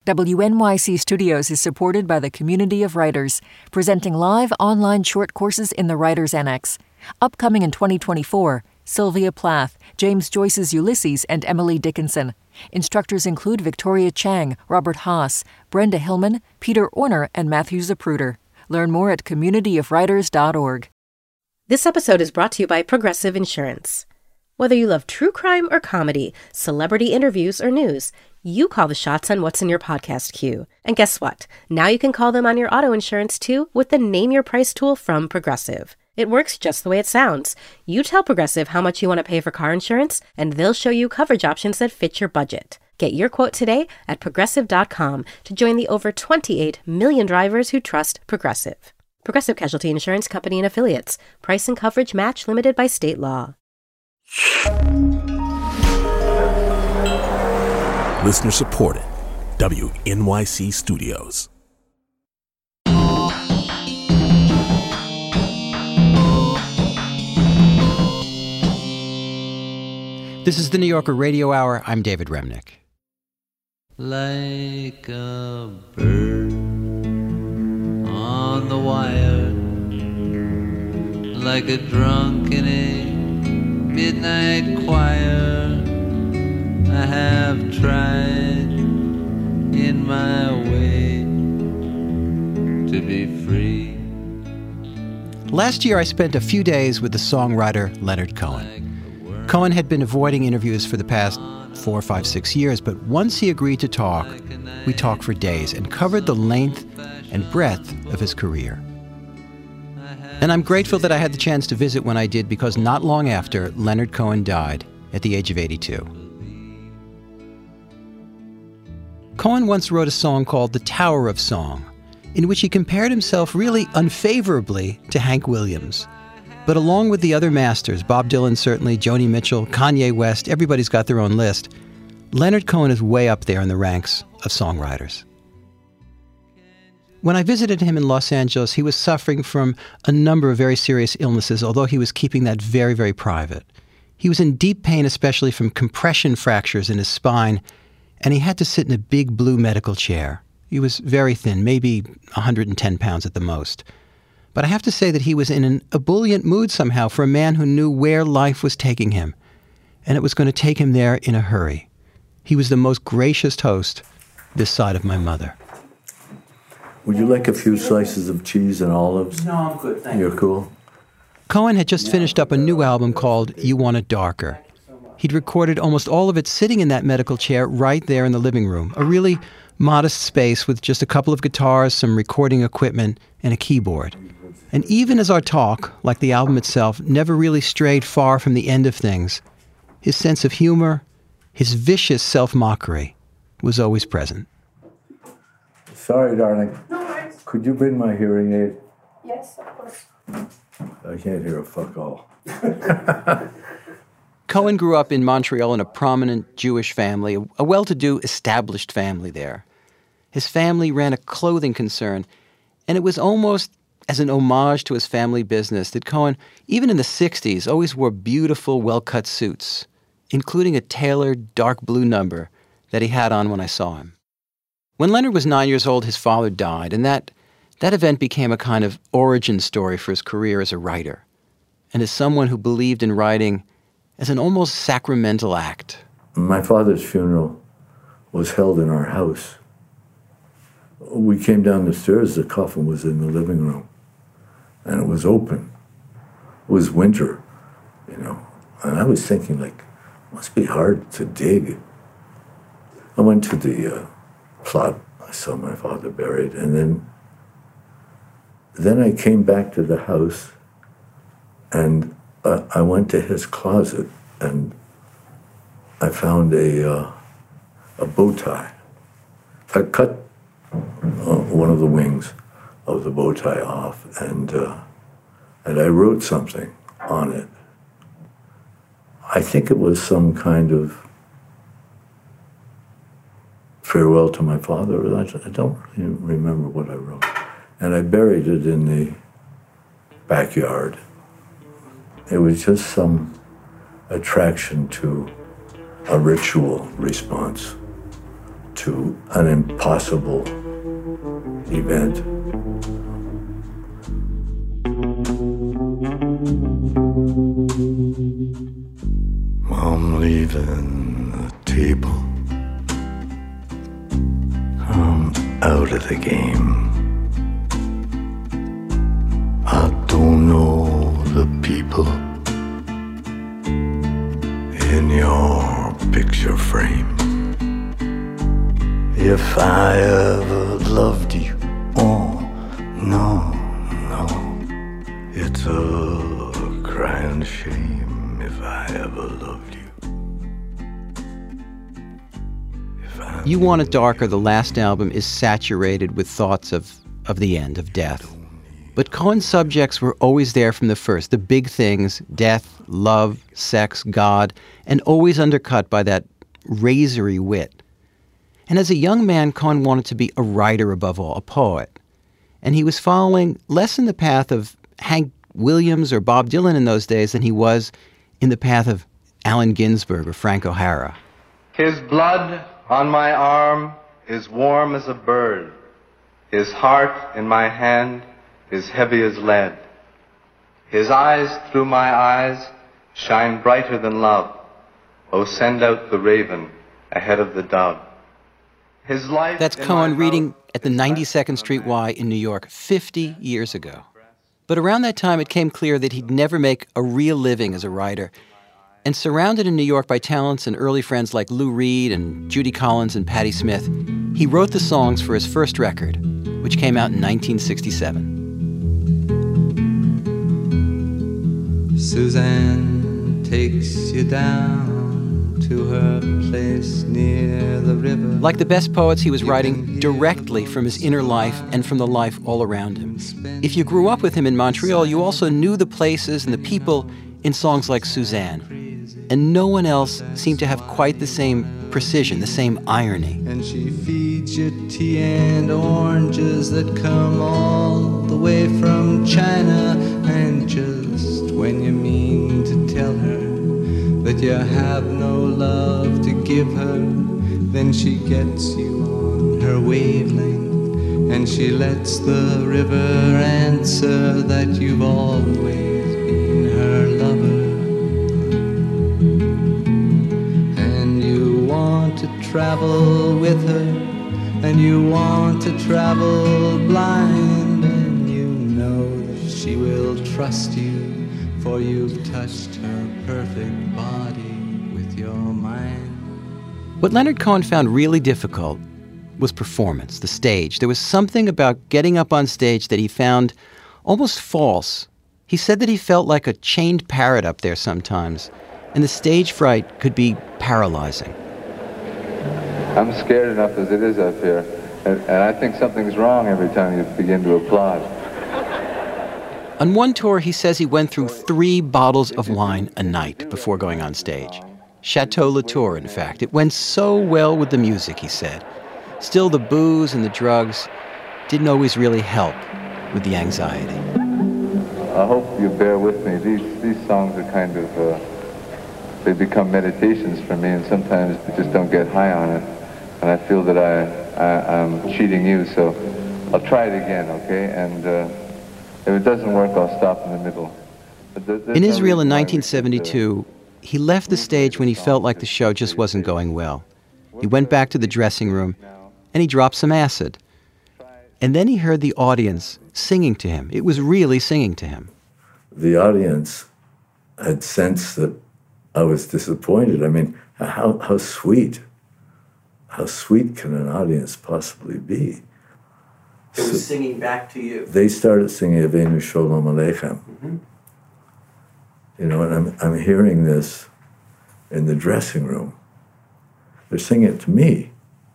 WNYC Studios is supported by the Community of Writers, presenting live online short courses in the Writers Annex. Upcoming in 2024, Sylvia Plath, James Joyce's Ulysses, and Emily Dickinson. Instructors include Victoria Chang, Robert Haas, Brenda Hillman, Peter Orner, and Matthew Zapruder. Learn more at communityofwriters.org. This episode is brought to you by Progressive Insurance. Whether you love true crime or comedy, celebrity interviews or news, you call the shots on what's in your podcast queue. And guess what? Now you can call them on your auto insurance too with the Name Your Price tool from Progressive. It works just the way it sounds. You tell Progressive how much you want to pay for car insurance, and they'll show you coverage options that fit your budget. Get your quote today at Progressive.com to join the over 28 million drivers who trust Progressive. Progressive Casualty Insurance Company and Affiliates. Price and coverage match limited by state law. Listener supported. WNYC Studios. This is the New Yorker Radio Hour. I'm David Remnick. Like a bird on the wire, like a drunk in a midnight choir, I have tried in my way to be free. Last year, I spent a few days with the songwriter Leonard Cohen. Cohen had been avoiding interviews for the past 4, 5, 6 years, but once he agreed to talk, we talked for days and covered the length and breadth of his career. And I'm grateful that I had the chance to visit when I did, because not long after, Leonard Cohen died at the age of 82. Cohen once wrote a song called The Tower of Song, in which he compared himself really unfavorably to Hank Williams. But along with the other masters, Bob Dylan certainly, Joni Mitchell, Kanye West, everybody's got their own list, Leonard Cohen is way up there in the ranks of songwriters. When I visited him in Los Angeles, he was suffering from a number of very serious illnesses, although he was keeping that very, very private. He was in deep pain, especially from compression fractures in his spine, and he had to sit in a big blue medical chair. He was very thin, maybe 110 pounds at the most. But I have to say that he was in an ebullient mood somehow for a man who knew where life was taking him, and it was going to take him there in a hurry. He was the most gracious host this side of my mother. Would you like a few slices of cheese and olives? No, I'm good, thank you. You're cool? Cohen had just finished up a new album called You Want It Darker. He'd recorded almost all of it sitting in that medical chair right there in the living room, a really modest space with just a couple of guitars, some recording equipment, and a keyboard. And even as our talk, like the album itself, never really strayed far from the end of things, his sense of humor, his vicious self-mockery, was always present. Sorry, darling. No worries. Could you bring my hearing aid? Yes, of course. I can't hear a fuck all. Cohen grew up in Montreal in a prominent Jewish family, a well-to-do, established family there. His family ran a clothing concern, and it was almost as an homage to his family business that Cohen, even in the 60s, always wore beautiful, well-cut suits, including a tailored dark blue number that he had on when I saw him. When Leonard was 9 years old, his father died, and that event became a kind of origin story for his career as a writer, and as someone who believed in writing as an almost sacramental act. My father's funeral was held in our house. We came down the stairs, the coffin was in the living room, and it was open. It was winter, and I was thinking, it must be hard to dig. I went to the plot, I saw my father buried, and then I came back to the house, and I went to his closet, and I found a bow tie. I cut one of the wings of the bow tie off, and I wrote something on it. I think it was some kind of farewell to my father. I don't really remember what I wrote. And I buried it in the backyard. It was just some attraction to a ritual response to an impossible event. I'm leaving the table. I'm out of the game. I don't know the people in your picture frame. If I ever loved you, oh, no, it's a crying shame if I ever loved you. You Want It Darker, the last album, is saturated with thoughts of the end, of death. But Cohen's subjects were always there from the first, the big things, death, love, sex, God, and always undercut by that razory wit. And as a young man, Cohen wanted to be a writer above all, a poet. And he was following less in the path of Hank Williams or Bob Dylan in those days than he was in the path of Allen Ginsberg or Frank O'Hara. His blood on my arm is warm as a bird. His heart in my hand is heavy as lead. His eyes through my eyes shine brighter than love. Oh, send out the raven ahead of the dove. His life. That's Cohen reading at the 92nd Street Y in New York 50 years ago. But around that time, it came clear that he'd never make a real living as a writer. And surrounded in New York by talents and early friends like Lou Reed and Judy Collins and Patti Smith, he wrote the songs for his first record, which came out in 1967. Suzanne takes you down to her place near the river. Like the best poets, he was writing directly from his inner life and from the life all around him. If you grew up with him in Montreal, you also knew the places and the people in songs like Suzanne. And no one else seemed to have quite the same precision, the same irony. And she feeds you tea and oranges that come all the way from China. And just when you mean to tell her that you have no love to give her, then she gets you on her wavelength, and she lets the river answer that you've always been her lover. And you want to travel with her, and you want to travel blind, and you know that she will trust you, for you've touched her perfect body with your mind. What Leonard Cohen found really difficult was performance, the stage. There was something about getting up on stage that he found almost false. He said that he felt like a chained parrot up there sometimes, and the stage fright could be paralyzing. I'm scared enough as it is up here, and I think something's wrong every time you begin to applaud. On one tour, he says he went through 3 bottles of wine a night before going on stage. Chateau Latour, in fact. It went so well with the music, he said. Still, the booze and the drugs didn't always really help with the anxiety. I hope you bear with me. These songs are kind of, they become meditations for me, and sometimes I just don't get high on it. And I feel that I'm cheating you, so I'll try it again, okay? And if it doesn't work, I'll stop in the middle. In Israel in 1972, he left the stage when he felt like the show just wasn't going well. He went back to the dressing room, and he dropped some acid. And then he heard the audience singing to him. It was really singing to him. The audience had sensed that I was disappointed. I mean, how sweet can an audience possibly be? It was singing back to you. They started singing Avenu Shalom Aleichem. Mm-hmm. You know, and I'm hearing this in the dressing room. They're singing it to me.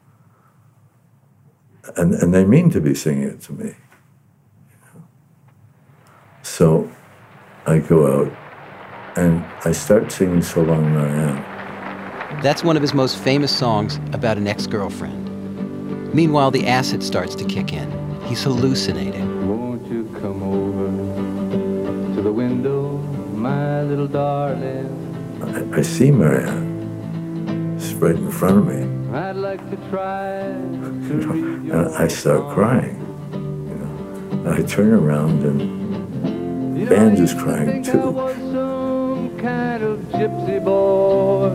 And they mean to be singing it to me. You know? So I go out and I start singing So Long Marianne. That's one of his most famous songs about an ex-girlfriend. Meanwhile, the acid starts to kick in. He's hallucinating. Won't you come over to the window, my little darling? I see Marianne. She's right in front of me. And I start crying. And I turn around and the band is crying too. I was some kind of gypsy boy.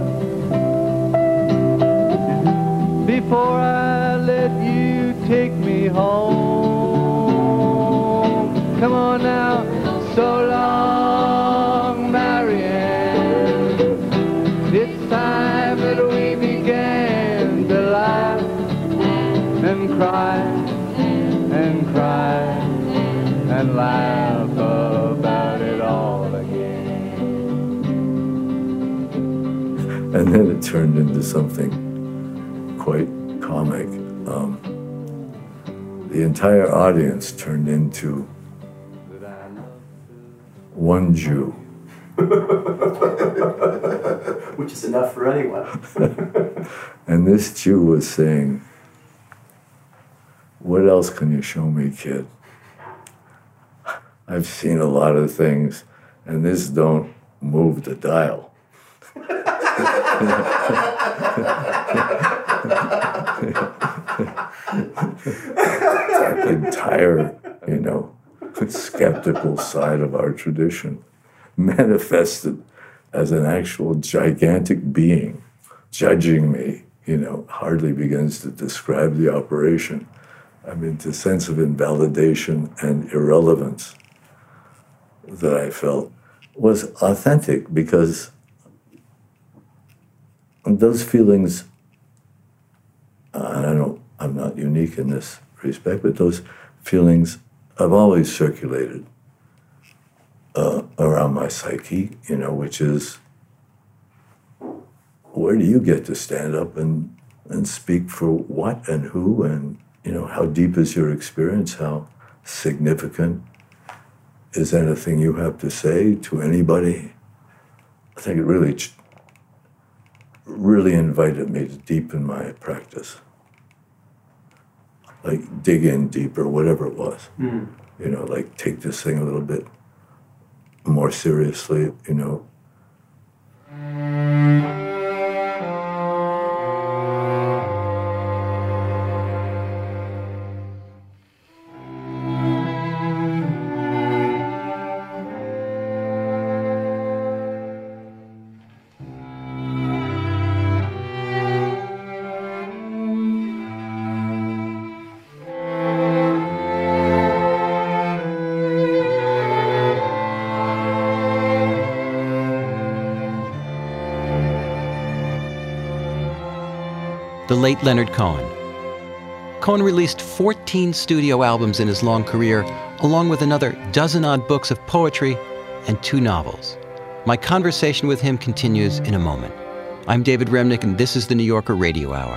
Before I let you take me home. Come on now, so long, Marianne. It's time that we began to laugh and cry and cry and laugh about it all again. And then it turned into something quite comic. The entire audience turned into one Jew. Which is enough for anyone. And this Jew was saying, "What else can you show me, kid? I've seen a lot of things, and this don't move the dial." That entire, skeptical side of our tradition manifested as an actual gigantic being judging me, hardly begins to describe the operation. I mean, the sense of invalidation and irrelevance that I felt was authentic because those feelings, I'm not unique in this respect, but those feelings have always circulated around my psyche, which is, where do you get to stand up and speak for what and who, and, how deep is your experience? How significant is anything you have to say to anybody? I think it really invited me to deepen my practice. Like dig in deeper, whatever it was. Like take this thing a little bit more seriously, The late Leonard Cohen. Cohen released 14 studio albums in his long career, along with another dozen-odd books of poetry and 2 novels. My conversation with him continues in a moment. I'm David Remnick, and this is the New Yorker Radio Hour.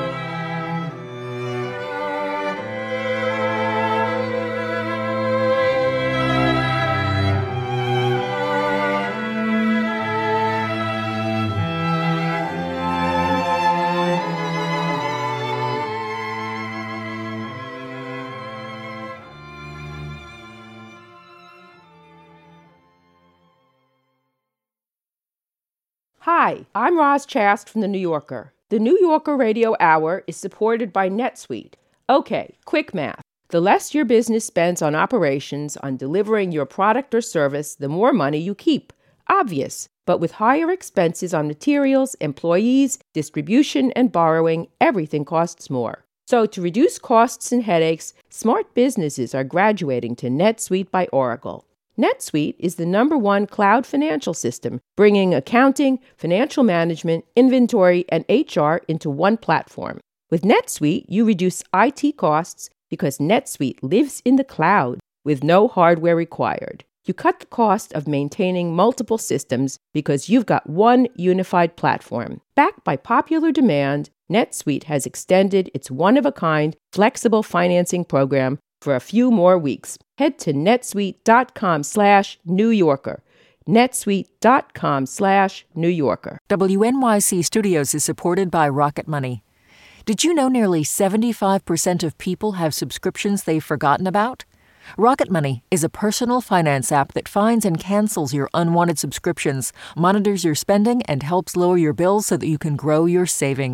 Hi, I'm Roz Chast from The New Yorker. The New Yorker Radio Hour is supported by NetSuite. Okay, quick math. The less your business spends on operations, on delivering your product or service, the more money you keep. Obvious. But with higher expenses on materials, employees, distribution, and borrowing, everything costs more. So to reduce costs and headaches, smart businesses are graduating to NetSuite by Oracle. NetSuite is the #1 cloud financial system, bringing accounting, financial management, inventory, and HR into one platform. With NetSuite, you reduce IT costs because NetSuite lives in the cloud with no hardware required. You cut the cost of maintaining multiple systems because you've got one unified platform. Backed by popular demand, NetSuite has extended its one-of-a-kind flexible financing program for a few more weeks. Head to netsuite.com/New Yorker. netsuite.com/New Yorker. WNYC Studios is supported by Rocket Money. Did you know nearly 75% of people have subscriptions they've forgotten about? Rocket Money is a personal finance app that finds and cancels your unwanted subscriptions, monitors your spending, and helps lower your bills so that you can grow your savings.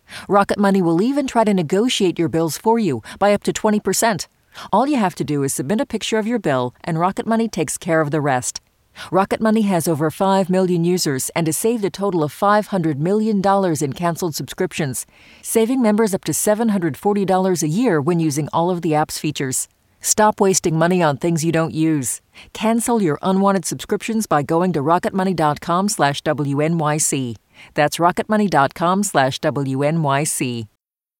Rocket Money will even try to negotiate your bills for you by up to 20%. All you have to do is submit a picture of your bill, and Rocket Money takes care of the rest. Rocket Money has over 5 million users and has saved a total of $500 million in canceled subscriptions, saving members up to $740 a year when using all of the app's features. Stop wasting money on things you don't use. Cancel your unwanted subscriptions by going to rocketmoney.com/WNYC. That's rocketmoney.com/WNYC.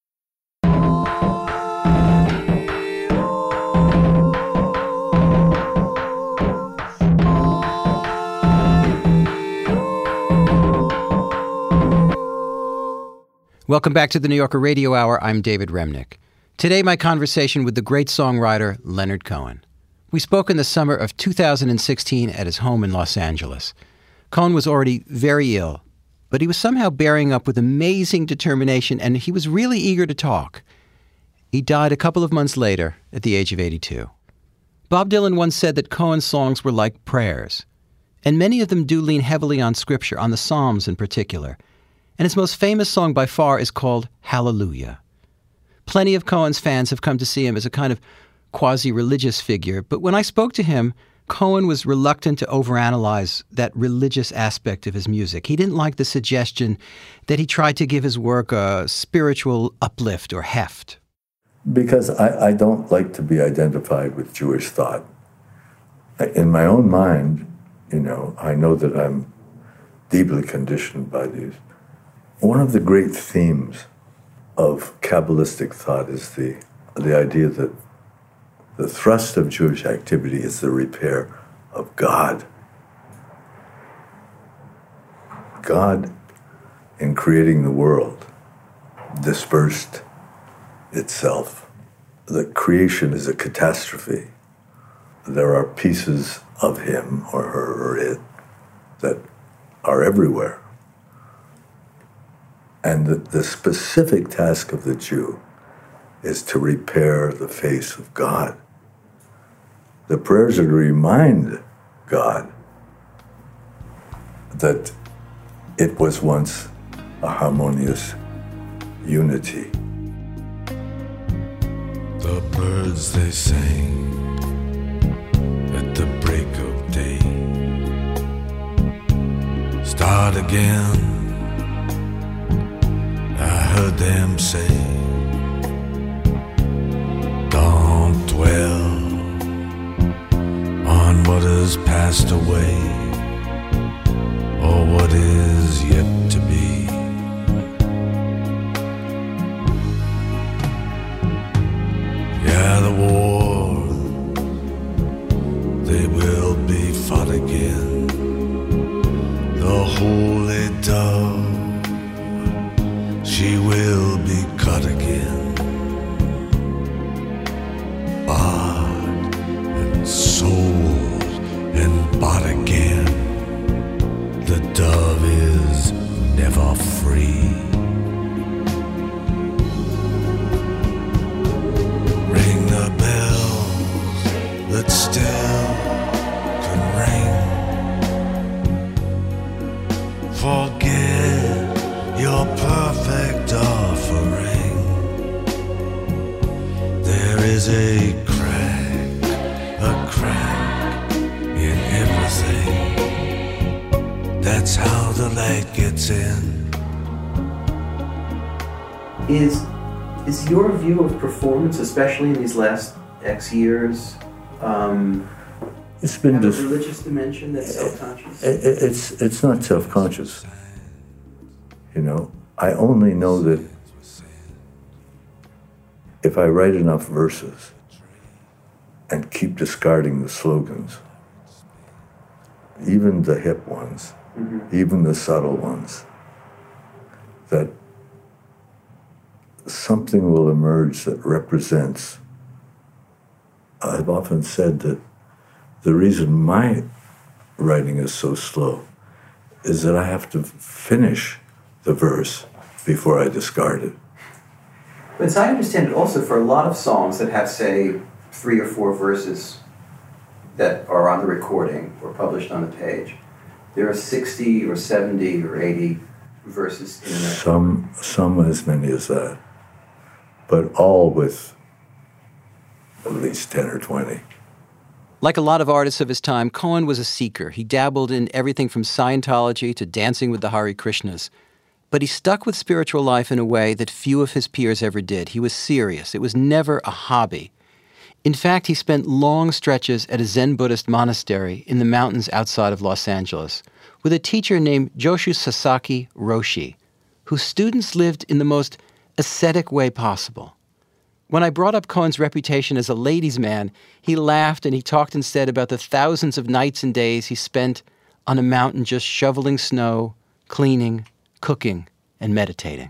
Welcome back to the New Yorker Radio Hour. I'm David Remnick. Today, my conversation with the great songwriter Leonard Cohen. We spoke in the summer of 2016 at his home in Los Angeles. Cohen was already very ill, but he was somehow bearing up with amazing determination, and he was really eager to talk. He died a couple of months later at the age of 82. Bob Dylan once said that Cohen's songs were like prayers, and many of them do lean heavily on Scripture, on the Psalms in particular. And his most famous song by far is called Hallelujah. Plenty of Cohen's fans have come to see him as a kind of quasi-religious figure, but when I spoke to him, Cohen was reluctant to overanalyze that religious aspect of his music. He didn't like the suggestion that he tried to give his work a spiritual uplift or heft. Because I don't like to be identified with Jewish thought. In my own mind, I know that I'm deeply conditioned by these. One of the great themes of Kabbalistic thought is the idea that the thrust of Jewish activity is the repair of God. God, in creating the world, dispersed itself. The creation is a catastrophe. There are pieces of him or her or it that are everywhere. And the specific task of the Jew is to repair the face of God. The prayers are to remind God that it was once a harmonious unity. The birds they sang at the break of day. Start again. I heard them say, don't dwell on what has passed away or what is yet to be. Yeah, the war, they will be fought again. The holy dove, she will be cut again, bought and sold and bought again. The dove is never free. Ring the bells that still can ring. Forget your perfect offering. There is a crack in everything. That's how the light gets in. Is your view of performance, especially in these last X years, it's been have a religious dimension that's self-conscious? It's not self-conscious. I only know that if I write enough verses and keep discarding the slogans, even the hip ones, even the subtle ones, that something will emerge that represents. I've often said that the reason my writing is so slow is that I have to finish the verse before I discard it. But as I understand it, also for a lot of songs that have, say, 3 or 4 verses that are on the recording or published on the page, there are 60 or 70 or 80 versus internet? Some as many as that, but all with at least 10 or 20. Like a lot of artists of his time, Cohen was a seeker. He dabbled in everything from Scientology to dancing with the Hare Krishnas. But he stuck with spiritual life in a way that few of his peers ever did. He was serious. It was never a hobby. In fact, he spent long stretches at a Zen Buddhist monastery in the mountains outside of Los Angeles with a teacher named Joshu Sasaki Roshi, whose students lived in the most ascetic way possible. When I brought up Cohen's reputation as a ladies' man, he laughed and he talked instead about the thousands of nights and days he spent on a mountain just shoveling snow, cleaning, cooking, and meditating.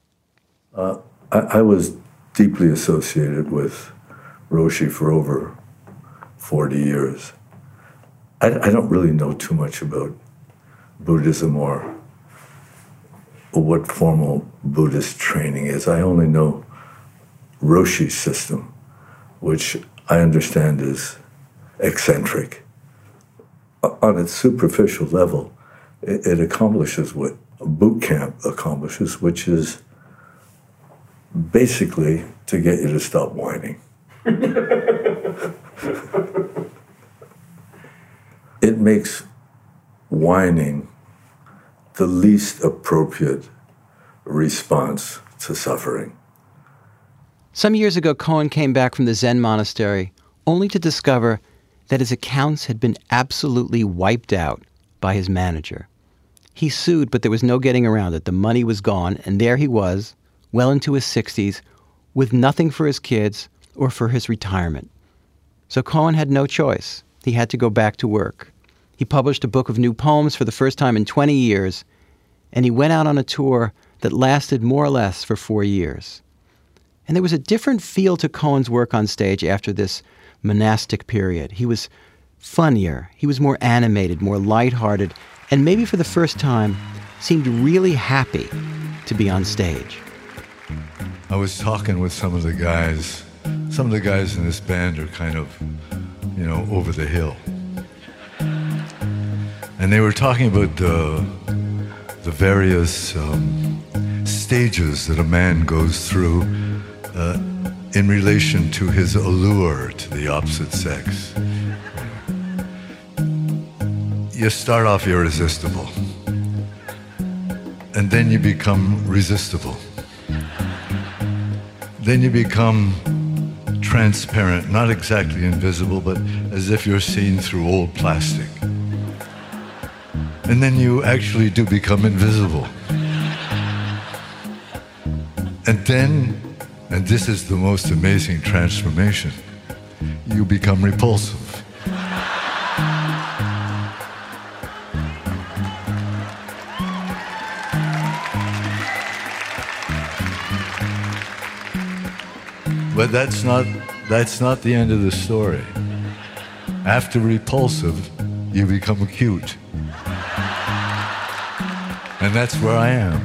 I was deeply associated with Roshi for over 40 years. I don't really know too much about Buddhism or what formal Buddhist training is. I only know Roshi's system, which I understand is eccentric. On its superficial level, it accomplishes what boot camp accomplishes, which is basically to get you to stop whining. It makes whining the least appropriate response to suffering. Some years ago, Cohen came back from the Zen monastery only to discover that his accounts had been absolutely wiped out by his manager. He sued, but there was no getting around it. The money was gone, and there he was, well into his 60s, with nothing for his kids or for his retirement. So Cohen had no choice. He had to go back to work. He published a book of new poems for the first time in 20 years, and he went out on a tour that lasted more or less for 4 years. And there was a different feel to Cohen's work on stage after this monastic period. He was funnier, he was more animated, more lighthearted, and maybe for the first time seemed really happy to be on stage. I was talking with some of the guys. Some of the guys in this band are kind of, over the hill. And they were talking about the various stages that a man goes through in relation to his allure to the opposite sex. You start off irresistible, and then you become resistible. Then you become transparent, not exactly invisible, but as if you're seen through old plastic. And then you actually do become invisible. And then, and this is the most amazing transformation, you become repulsive. But that's not the end of the story. After repulsive, you become cute. And that's where I am.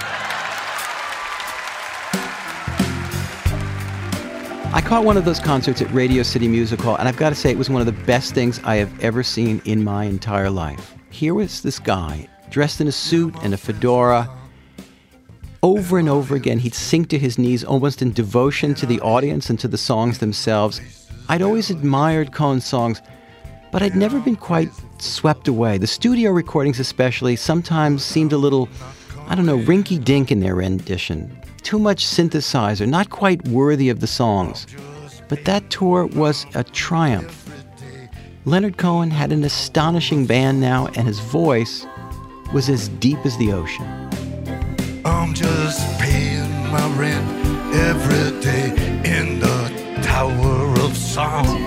I caught one of those concerts at Radio City Music Hall, and I've got to say it was one of the best things I have ever seen in my entire life. Here was this guy, dressed in a suit and a fedora. Over and over again, he'd sink to his knees almost in devotion to the audience and to the songs themselves. I'd always admired Cohen's songs, but I'd never been quite swept away. The studio recordings especially sometimes seemed a little, rinky-dink in their rendition. Too much synthesizer, not quite worthy of the songs. But that tour was a triumph. Leonard Cohen had an astonishing band now, and his voice was as deep as the ocean. I'm just paying my rent every day in the Tower of Song.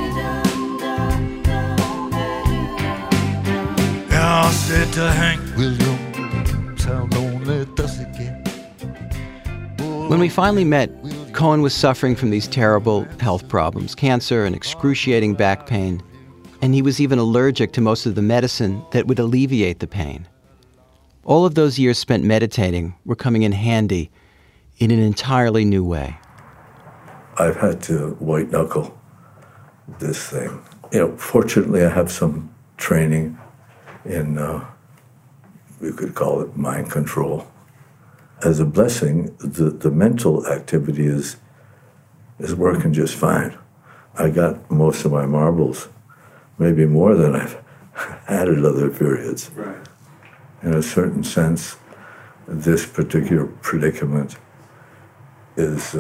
Yeah, I said to Hank Williams, how lonely does it get? When we finally met, Cohen was suffering from these terrible health problems, cancer and excruciating back pain, and he was even allergic to most of the medicine that would alleviate the pain. All of those years spent meditating were coming in handy in an entirely new way. I've had to white-knuckle this thing. Fortunately, I have some training in, you could call it mind control. as a blessing, the mental activity is working just fine. I got most of my marbles, maybe more than I've had at other periods. Right. In a certain sense, this particular predicament is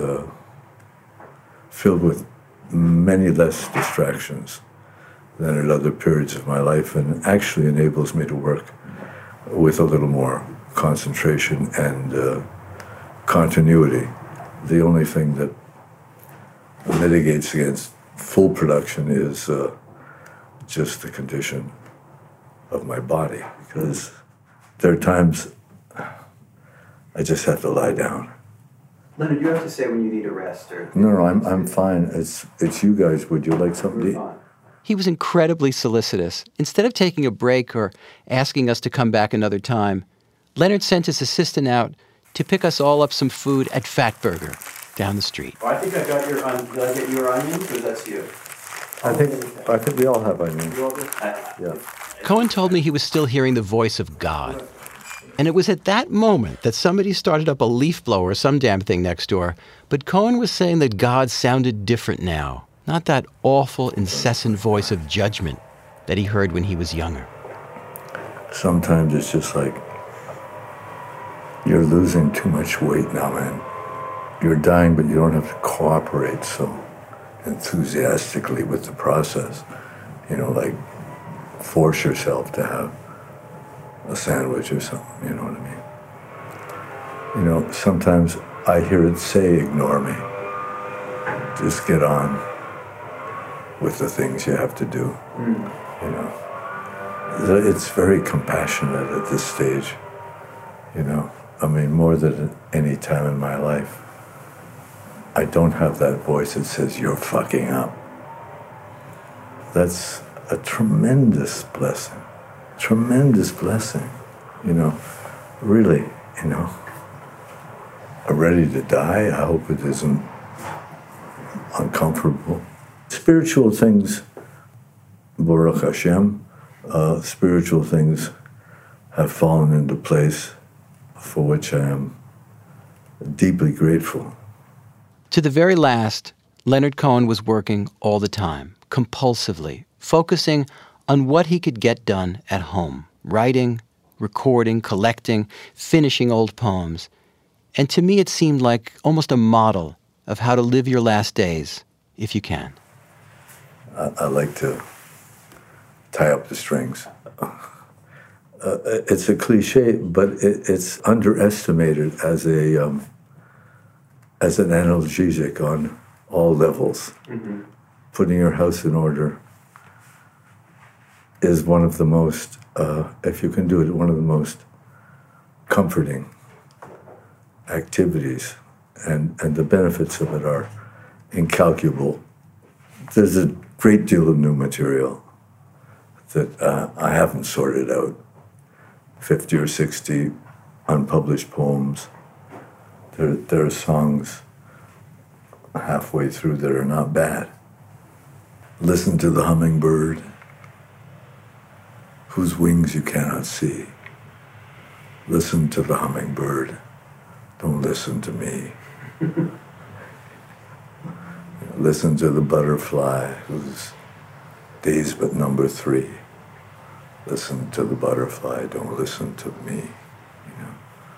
filled with many less distractions than at other periods of my life, and actually enables me to work with a little more concentration and continuity. The only thing that mitigates against full production is just the condition of my body, because there are times I just have to lie down. Leonard, you have to say when you need a rest. No, I'm fine. It's you guys. Would you like something to eat? He was incredibly solicitous. Instead of taking a break or asking us to come back another time, Leonard sent his assistant out to pick us all up some food at Fatburger down the street. Well, I think I got your onions. Did I get your onions, or that's you? I think we all have onions. Yeah. Cohen told me he was still hearing the voice of God. And it was at that moment that somebody started up a leaf blower or some damn thing next door. But Cohen was saying that God sounded different now. Not that awful, incessant voice of judgment that he heard when he was younger. Sometimes it's just like, you're losing too much weight now, man. You're dying, but you don't have to cooperate so enthusiastically with the process. You know, like, force yourself to have a sandwich or something, you know what I mean? You know, sometimes I hear it say, ignore me. Just get on with the things you have to do, you know. It's very compassionate at this stage, you know. I mean, more than at any time in my life, I don't have that voice that says, you're fucking up. That's a tremendous blessing. Tremendous blessing, you know, really, you know. I'm ready to die. I hope it isn't uncomfortable. Spiritual things, Baruch Hashem, spiritual things have fallen into place for which I am deeply grateful. To the very last, Leonard Cohen was working all the time, compulsively, focusing on what he could get done at home, writing, recording, collecting, finishing old poems. And to me, it seemed like almost a model of how to live your last days, if you can. I like to tie up the strings. It's a cliche, but it's underestimated as an analgesic on all levels. Mm-hmm. Putting your house in order is one of the most, if you can do it, one of the most comforting activities, and the benefits of it are incalculable. There's a great deal of new material that I haven't sorted out. 50 or 60 unpublished poems. There are songs halfway through that are not bad. Listen to the hummingbird, whose wings you cannot see. Listen to the hummingbird. Don't listen to me. Listen to the butterfly, whose days but number 3. Listen to the butterfly. Don't listen to me. You know.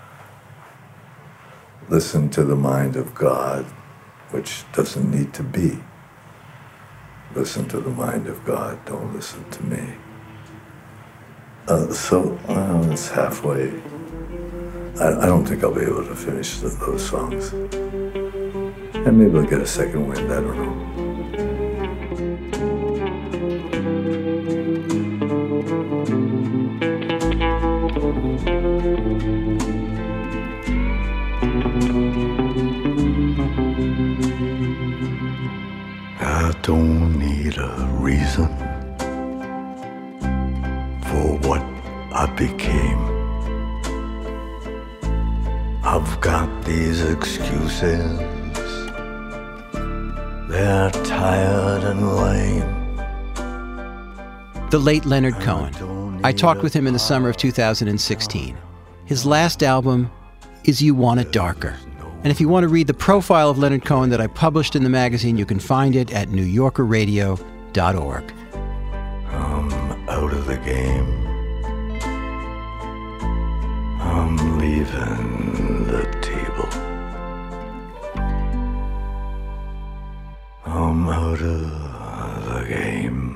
Listen to the mind of God, which doesn't need to be. Listen to the mind of God. Don't listen to me. It's halfway. I don't think I'll be able to finish those songs. And maybe I'll get a second wind, I don't know. I don't need a reason for what I became. I've got these excuses, they're tired and lame. The late Leonard Cohen. I talked with him in the summer of 2016. His last album, is You Want It Darker. And if you want to read the profile of Leonard Cohen that I published in the magazine, you can find it at NewYorkerRadio.org. I'm out of the game. I'm leaving the table. I'm out of the game.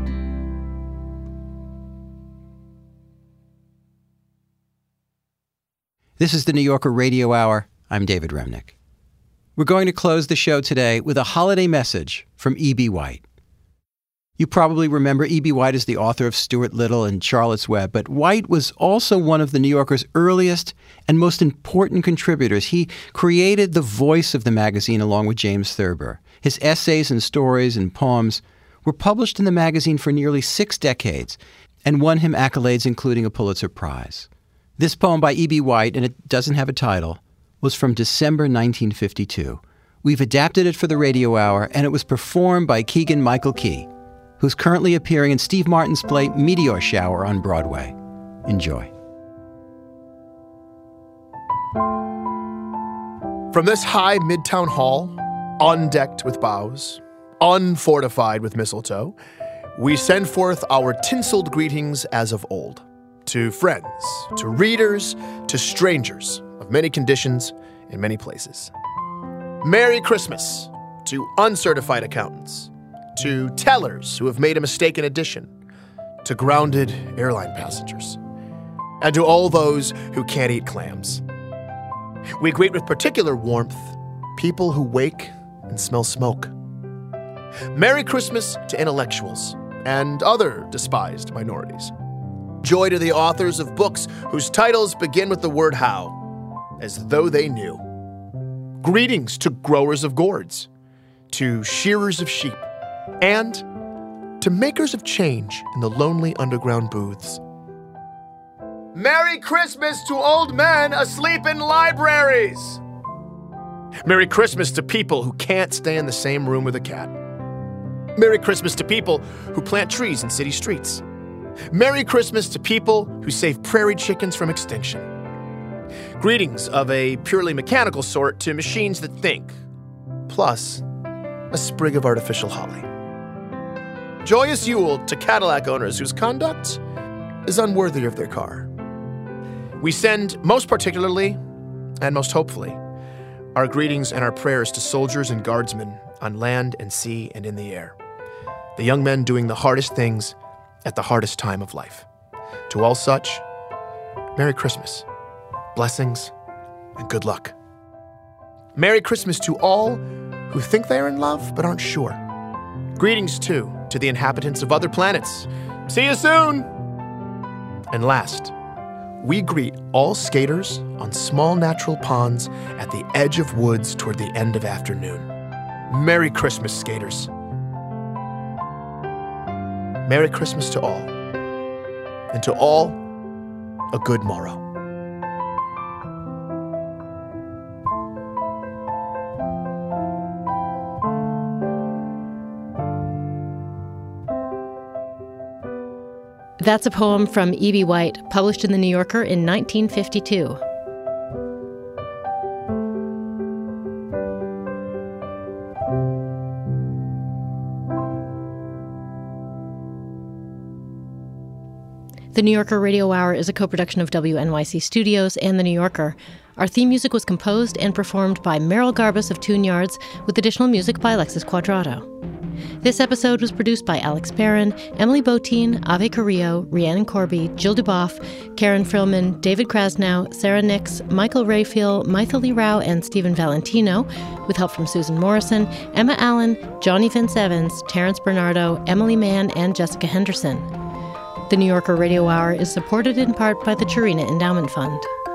This is the New Yorker Radio Hour. I'm David Remnick. We're going to close the show today with a holiday message from E.B. White. You probably remember E.B. White as the author of Stuart Little and Charlotte's Web, but White was also one of the New Yorker's earliest and most important contributors. He created the voice of the magazine along with James Thurber. His essays and stories and poems were published in the magazine for nearly 6 decades and won him accolades including a Pulitzer Prize. This poem by E.B. White, and it doesn't have a title, was from December 1952. We've adapted it for the Radio Hour, and it was performed by Keegan-Michael Key, who's currently appearing in Steve Martin's play Meteor Shower on Broadway. Enjoy. From this high Midtown hall, undecked with boughs, unfortified with mistletoe, we send forth our tinseled greetings as of old, to friends, to readers, to strangers of many conditions in many places. Merry Christmas to uncertified accountants, to tellers who have made a mistaken addition, to grounded airline passengers, and to all those who can't eat clams. We greet with particular warmth people who wake and smell smoke. Merry Christmas to intellectuals and other despised minorities. Joy to the authors of books whose titles begin with the word how, as though they knew. Greetings to growers of gourds, to shearers of sheep, and to makers of change in the lonely underground booths. Merry Christmas to old men asleep in libraries! Merry Christmas to people who can't stay in the same room with a cat. Merry Christmas to people who plant trees in city streets. Merry Christmas to people who save prairie chickens from extinction. Greetings of a purely mechanical sort to machines that think, plus a sprig of artificial holly. Joyous Yule to Cadillac owners whose conduct is unworthy of their car. We send most particularly, and most hopefully, our greetings and our prayers to soldiers and guardsmen on land and sea and in the air. The young men doing the hardest things at the hardest time of life. To all such, Merry Christmas, blessings, and good luck. Merry Christmas to all who think they are in love but aren't sure. Greetings, too, to the inhabitants of other planets. See you soon! And last, we greet all skaters on small natural ponds at the edge of woods toward the end of afternoon. Merry Christmas, skaters. Merry Christmas to all. And to all, a good morrow. That's a poem from E.B. White, published in The New Yorker in 1952. The New Yorker Radio Hour is a co-production of WNYC Studios and The New Yorker. Our theme music was composed and performed by Merrill Garbus of Tune Yards, with additional music by Alexis Quadrado. This episode was produced by Alex Barron, Emily Botein, Ave Carrillo, Rhiannon Corby, Jill Duboff, Karen Frillman, David Krasnow, Sarah Nix, Michael Rayfield, Maithili Rao, and Stephen Valentino, with help from Susan Morrison, Emma Allen, Johnny Vince Evans, Terrence Bernardo, Emily Mann, and Jessica Henderson. The New Yorker Radio Hour is supported in part by the Churina Endowment Fund.